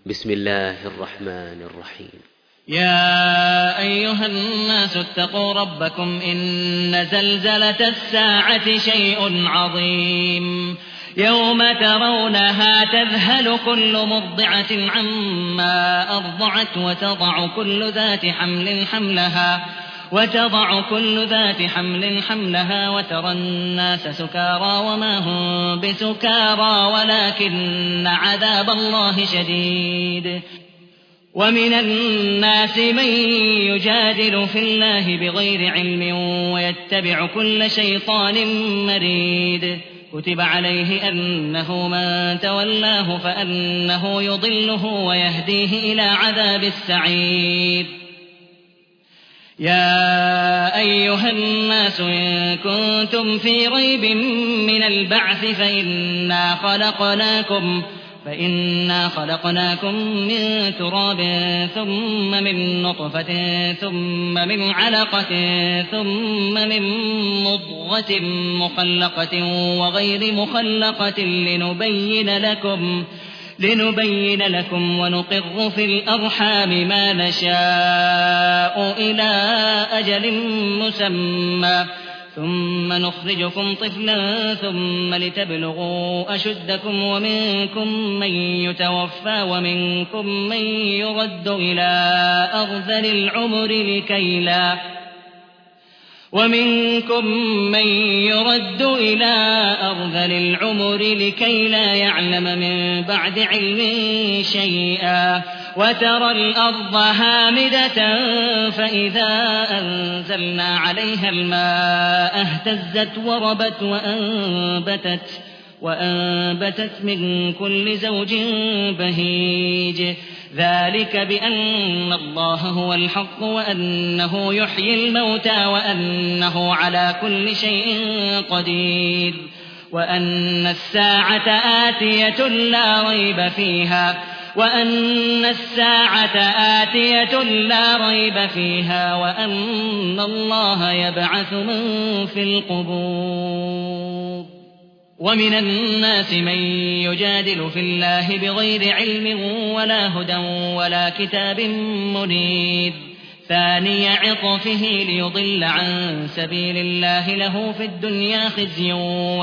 بسم الله الرحمن الرحيم. يا أيها الناس اتقوا ربكم إن زلزلة الساعة شيء عظيم يوم ترونها تذهل كل مرضعة عما أرضعت وتضع كل ذات حمل حملها وترى الناس سكارى وما هم بسكارى ولكن عذاب الله شديد. ومن الناس من يجادل في الله بغير علم ويتبع كل شيطان مريد. كتب عليه أنه من تولاه فأنه يضله ويهديه إلى عذاب السعير. يا أيها الناس إن كنتم في ريب من البعث فإنا خلقناكم من تراب ثم من نطفة ثم من علقة ثم من مضغة مخلقة وغير مخلقة لنبين لكم ونقر في الأرحام ما نشاء إلى أجل مسمى ثم نخرجكم طفلا ثم لتبلغوا أشدكم ومنكم من يتوفى ومنكم من يرد إلى أرذل العمر لكي لا يعلم من بعد علم شيئا. وترى الأرض هامدة فإذا أنزلنا عليها الماء اهتزت وربت وأنبتت من كل زوج بهيج. ذلك بأن الله هو الحق وأنه يحيي الموتى وأنه على كل شيء قدير وأن الساعة آتية لا ريب فيها وأن الله يبعث من في القبور. ومن الناس من يجادل في الله بغير علم ولا هدى ولا كتاب منير. ثاني عطفه ليضل عن سبيل الله له في الدنيا خزي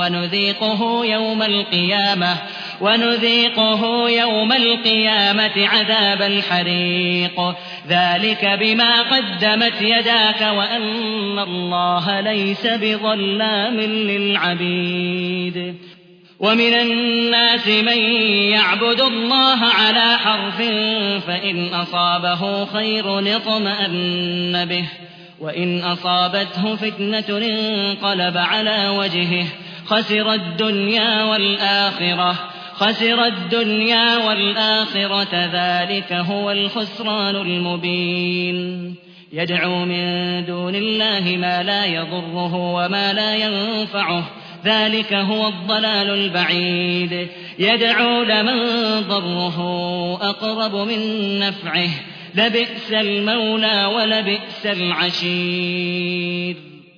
ونذيقه يوم القيامة عذاب الحريق. ذلك بما قدمت يداك وأن الله ليس بظلام للعبيد. ومن الناس من يعبد الله على حرف فإن أصابه خير اطمأن به وإن أصابته فتنة انقلب على وجهه خسر الدنيا والآخرة ذلك هو الخسران المبين. يدعو من دون الله ما لا يضره وما لا ينفعه ذلك هو الضلال البعيد. يدعو لمن ضره أقرب من نفعه لبئس المولى ولبئس العشير.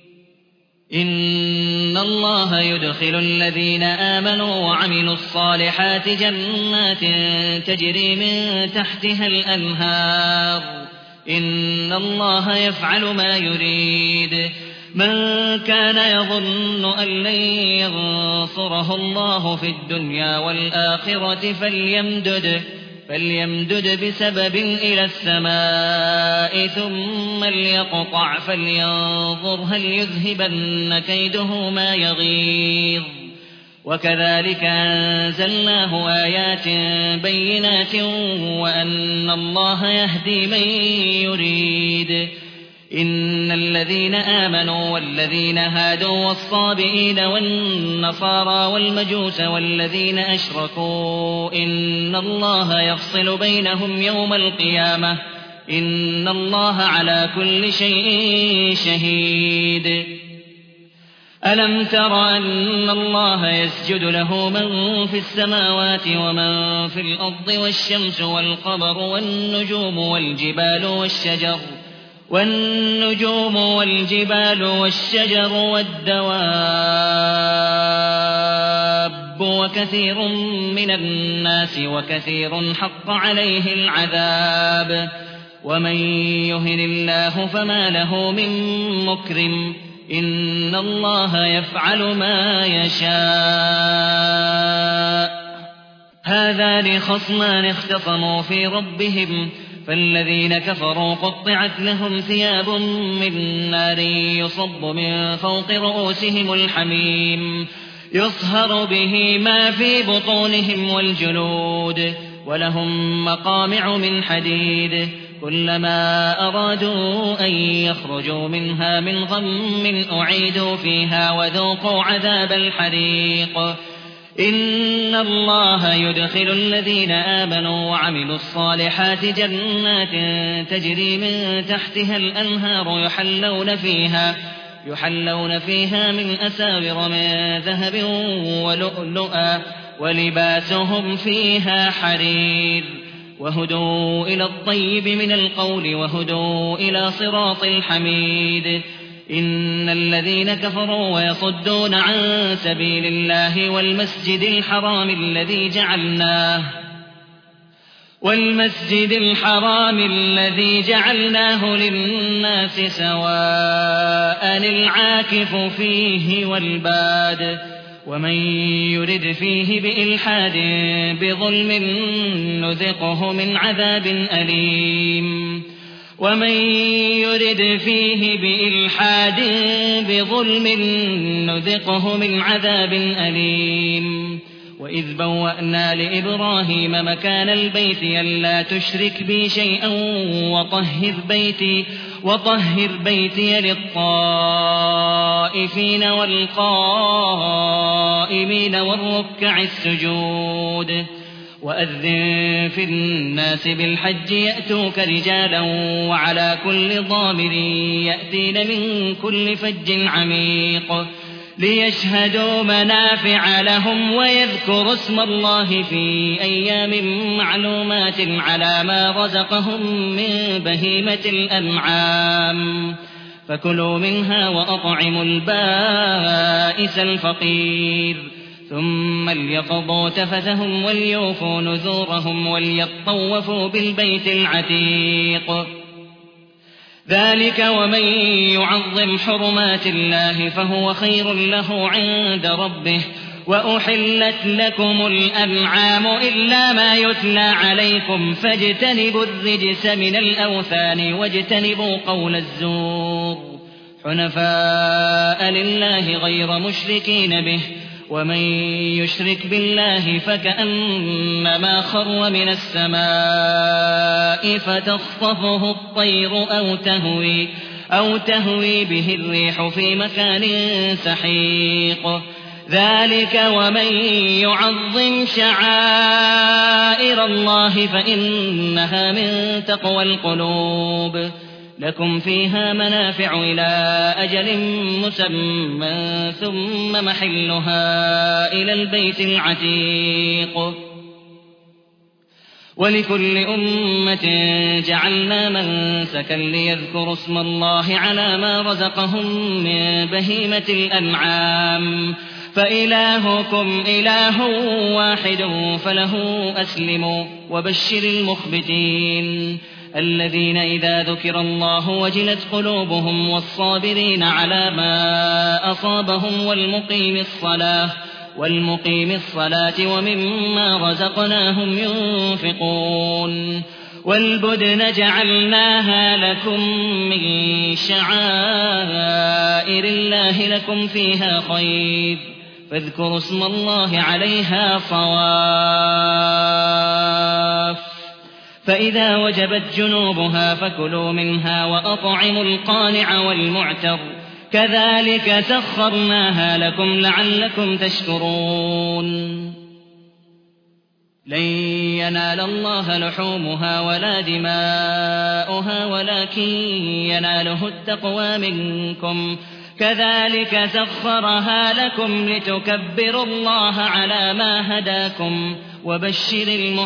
إن الله يدخل الذين آمنوا وعملوا الصالحات جنات تجري من تحتها الأنهار. إن الله يفعل ما يريد. من كان يظن أن لن ينصره الله في الدنيا والآخرة فليمدد بسبب إلى السماء ثم ليقطع فلينظر هل يذهبن كيده ما يغيظ. وكذلك أنزلناه آيات بينات وأن الله يهدي من يريد. إن الذين آمنوا والذين هادوا والصابئين والنصارى والمجوس والذين أشركوا إن الله يفصل بينهم يوم القيامة إن الله على كل شيء شهيد. ألم تر أن الله يسجد له من في السماوات ومن في الأرض والشمس والقمر والنجوم والجبال والشجر والدواب وكثير من الناس وكثير حق عليه العذاب ومن يهن الله فما له من مكرم إن الله يفعل ما يشاء هذان خصمان اختصموا في ربهم فالذين كفروا قطعت لهم ثياب من نار يصب من فوق رؤوسهم الحميم يصهر به ما في بطونهم والجلود ولهم مقامع من حديد كلما أرادوا أن يخرجوا منها من غم أعيدوا فيها وذوقوا عذاب الحريق إن الله يدخل الذين آمنوا وعملوا الصالحات جنات تجري من تحتها الأنهار يحلون فيها من أساور من ذهب ولؤلؤا ولباسهم فيها حرير وهدوا إلى الطيب من القول وهدوا إلى صراط الحميد إن الذين كفروا ويصدون عن سبيل الله والمسجد الحرام الذي جعلناه للناس سواء العاكف فيه والباد ومن يرد فيه بإلحاد بظلم نذقه من عذاب أليم وإذ بوأنا لإبراهيم مكان البيت ألا تشرك بي شيئا وطهر بيتي للطائفين والقائمين والركع السجود وأذن في الناس بالحج يأتوك رجالا وعلى كل ضامر يأتين من كل فج عميق ليشهدوا منافع لهم ويذكروا اسم الله في أيام معلومات على ما رزقهم من بهيمة الأنعام فكلوا منها وأطعموا البائس الفقير ثم ليقضوا تفثهم وليوفوا نذورهم وليطوفوا بالبيت العتيق ذلك ومن يعظم حرمات الله فهو خير له عند ربه وأحلت لكم الأنعام إلا ما يتلى عليكم فاجتنبوا الرجس من الأوثان واجتنبوا قول الزور حنفاء لله غير مشركين به ومن يشرك بالله فكأنما خر من السماء فتخطفه الطير أو تهوي به الريح في مكان سحيق ذلك ومن يعظم شعائر الله فإنها من تقوى القلوب لكم فيها منافع إلى أجل مسمى ثم محلها إلى البيت العتيق ولكل أمة جعلنا منسكا ليذكروا اسم الله على ما رزقهم من بهيمة الأنعام فإلهكم إله واحد فله أسلموا وبشر المخبتين الذين إذا ذكر الله وجلت قلوبهم والصابرين على ما أصابهم والمقيم الصلاة ومما رزقناهم ينفقون والبدن جعلناها لكم من شعائر الله لكم فيها خير فاذكروا اسم الله عليها صواف فإذا وجبت جنوبها فكلوا منها وأطعموا القانع والمعتر كذلك سخرناها لكم لعلكم تشكرون لن ينال الله لحومها ولا دماؤها ولكن يناله التقوى منكم كذلك سخرها لكم لتكبروا الله على ما هداكم وبشر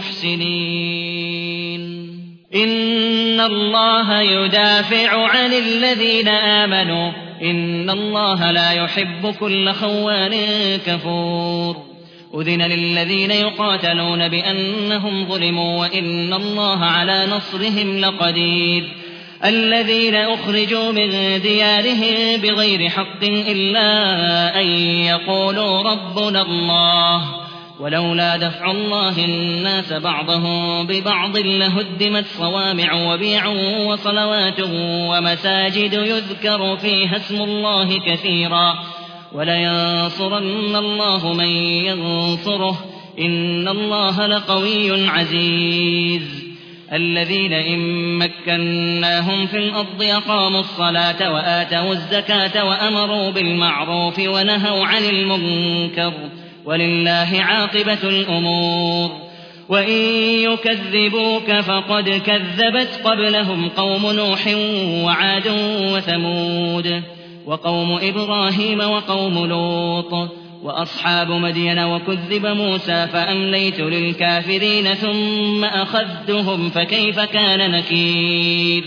المحسنين إن الله يدافع عن الذين آمنوا إن الله لا يحب كل خوان كفور أذن للذين يقاتلون بأنهم ظلموا وإن الله على نصرهم لقدير الذين أخرجوا من ديارهم بغير حق إلا أن يقولوا ربنا الله ولولا دفع الله الناس بعضهم ببعض لهدمت صوامع وبيع وصلوات ومساجد يذكر فيها اسم الله كثيرا ولينصرن الله من ينصره إن الله لقوي عزيز الذين إن مكناهم في الأرض أقاموا الصلاة وآتوا الزكاة وأمروا بالمعروف ونهوا عن المنكر ولله عاقبة الأمور وإن يكذبوك فقد كذبت قبلهم قوم نوح وعاد وثمود وقوم إبراهيم وقوم لوط وأصحاب مدين وكذب موسى فأمليت للكافرين ثم أخذتهم فكيف كان نكير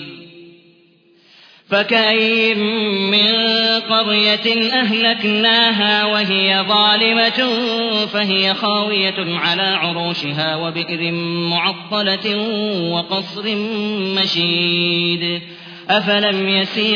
فكأين من قرية أهلكناها وهي ظالمة فهي خاوية على عروشها وبئر معطلة وقصر مشيد أفلم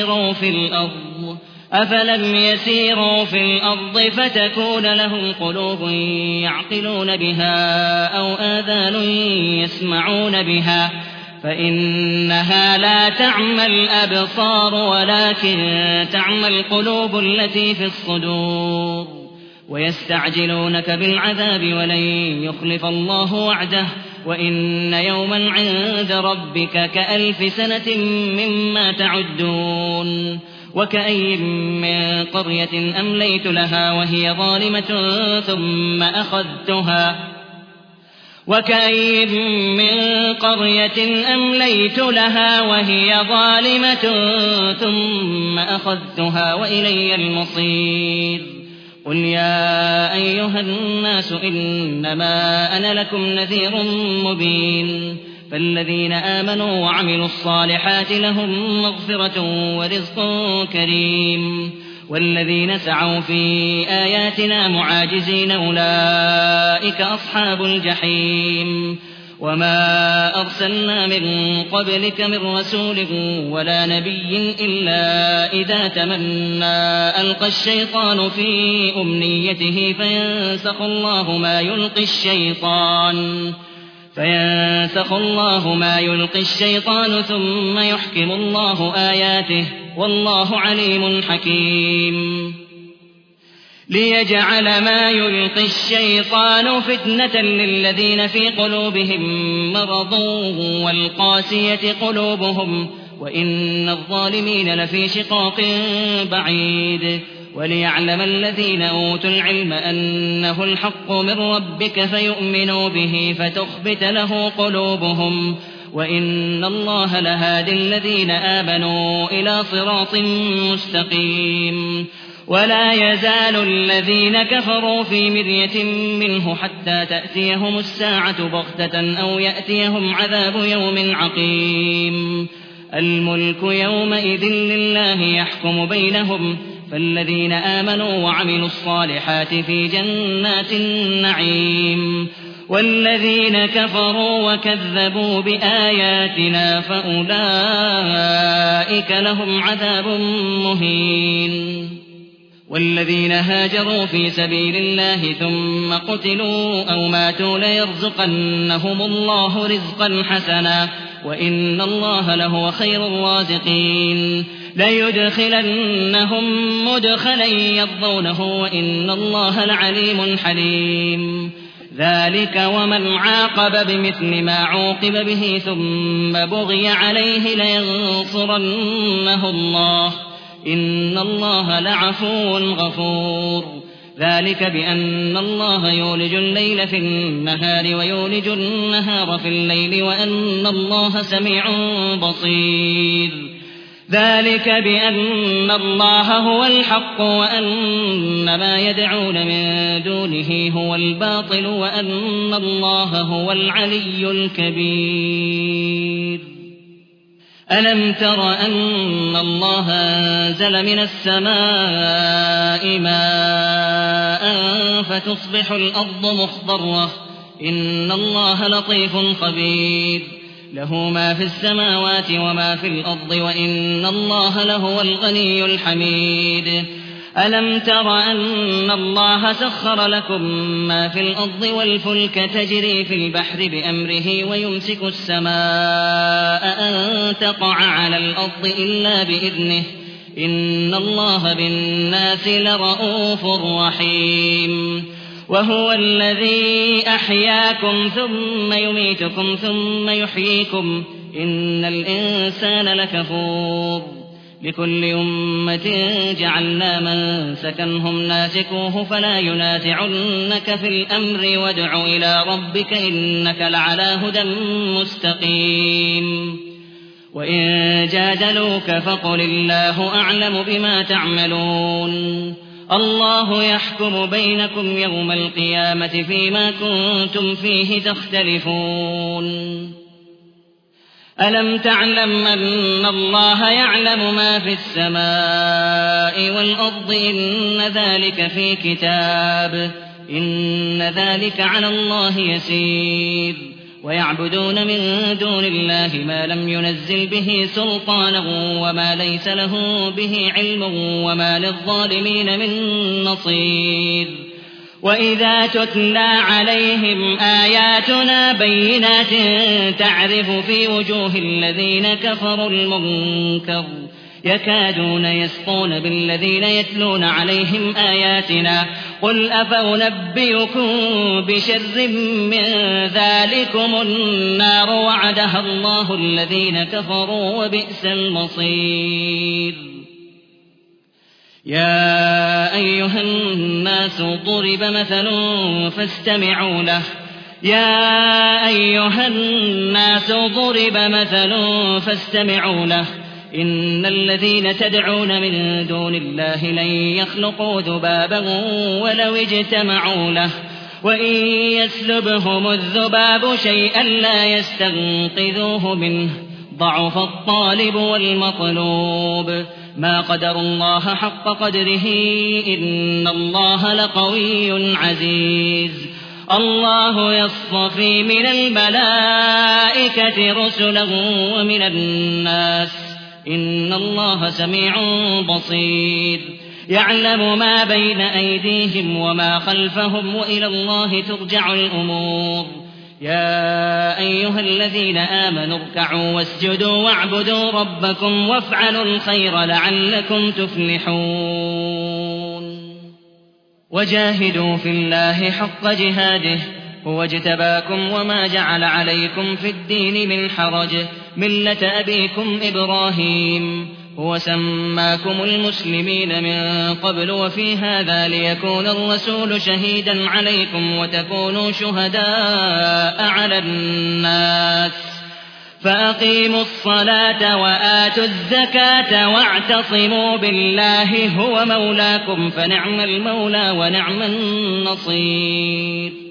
يسيروا في الأرض فتكون لهم قلوب يعقلون بها أو آذان يسمعون بها فإنها لا تعمى الأبصار ولكن تعمى القلوب التي في الصدور ويستعجلونك بالعذاب ولن يخلف الله وعده وإن يوما عند ربك كألف سنة مما تعدون وكأين من قرية أمليت لها وهي ظالمة ثم أخذتها وإلي المصير قل يا أيها الناس إنما أنا لكم نذير مبين فالذين آمنوا وعملوا الصالحات لهم مغفرة ورزق كريم والذين سعوا في آياتنا معاجزين أولئك أصحاب الجحيم وما أرسلنا من قبلك من رسول ولا نبي إلا إذا تمنى ألقى الشيطان في أمنيته فينسخ الله ما يلقي الشيطان ثم يحكم الله آياته والله عليم حكيم ليجعل ما يلقي الشيطان فتنة للذين في قلوبهم مرض والقاسية قلوبهم وإن الظالمين لفي شقاق بعيد وليعلم الذين أوتوا العلم أنه الحق من ربك فيؤمنوا به فتخبت له قلوبهم وإن الله لهادي الذين آمنوا إلى صراط مستقيم ولا يزال الذين كفروا في مرية منه حتى تأتيهم الساعة بغتة أو يأتيهم عذاب يوم عقيم الملك يومئذ لله يحكم بينهم فالذين آمنوا وعملوا الصالحات في جنات النعيم والذين كفروا وكذبوا بآياتنا فأولئك لهم عذاب مهين والذين هاجروا في سبيل الله ثم قتلوا أو ماتوا ليرزقنهم الله رزقا حسنا وإن الله لهو خير الرازقين ليدخلنهم مدخلا يرضونه وإن الله لعليم حليم ذلك ومن عاقب بمثل ما عوقب به ثم بغي عليه لينصرنه الله إن الله لعفو غفور ذلك بأن الله يولج الليل في النهار ويولج النهار في الليل وأن الله سميع بصير ذلك بأن الله هو الحق وأن ما يدعون من دونه هو الباطل وأن الله هو العلي الكبير ألم تر أن الله أنزل من السماء ماء فتصبح الأرض مخضرة إن الله لطيف خبير له ما في السماوات وما في الأرض وإن الله لهو الغني الحميد ألم تر أن الله سخر لكم ما في الأرض والفلك تجري في البحر بأمره ويمسك السماء أن تقع على الأرض إلا بإذنه إن الله بالناس لرءوف رحيم وهو الذي أحياكم ثم يميتكم ثم يحييكم إن الإنسان لكفور لكل أمة جعلنا منسكا هم ناسكوه فلا ينازعنك في الأمر وادع إلى ربك إنك لعلى هدى مستقيم وإن جادلوك فقل الله أعلم بما تعملون الله يحكم بينكم يوم القيامة فيما كنتم فيه تختلفون ألم تعلم أن الله يعلم ما في السماء والأرض إن ذلك في كتاب إن ذلك على الله يسير ويعبدون من دون الله ما لم ينزل به سلطانا وما ليس له به علم وما للظالمين من نصير وإذا تتلى عليهم آياتنا بينات تعرف في وجوه الذين كفروا المنكر يكادون يسقون بالذين يتلون عليهم آياتنا قل أفأنبئكم بشر من ذلكم النار وعدها الله الذين كفروا وبئس المصير يا أيها الناس ضرب مثل فاستمعوا له إن الذين تدعون من دون الله لن يخلقوا ذبابا ولو اجتمعوا له وإن يسلبهم الذباب شيئا لا يستنقذوه منه ضعف الطالب والمطلوب ما قدروا الله حق قدره إن الله لقوي عزيز الله يصطفي من الملائكة رسلا ومن الناس إن الله سميع بصير يعلم ما بين أيديهم وما خلفهم وإلى الله ترجع الأمور يا أيها الذين آمنوا اركعوا واسجدوا واعبدوا ربكم وافعلوا الخير لعلكم تفلحون وجاهدوا في الله حق جهاده هو اجتباكم وما جعل عليكم في الدين من حرج ملة أبيكم إبراهيم هو سماكم المسلمين من قبل وفي هذا ليكون الرسول شهيدا عليكم وتكونوا شهداء على الناس فأقيموا الصلاة وآتوا الزكاة واعتصموا بالله هو مولاكم فنعم المولى ونعم النصير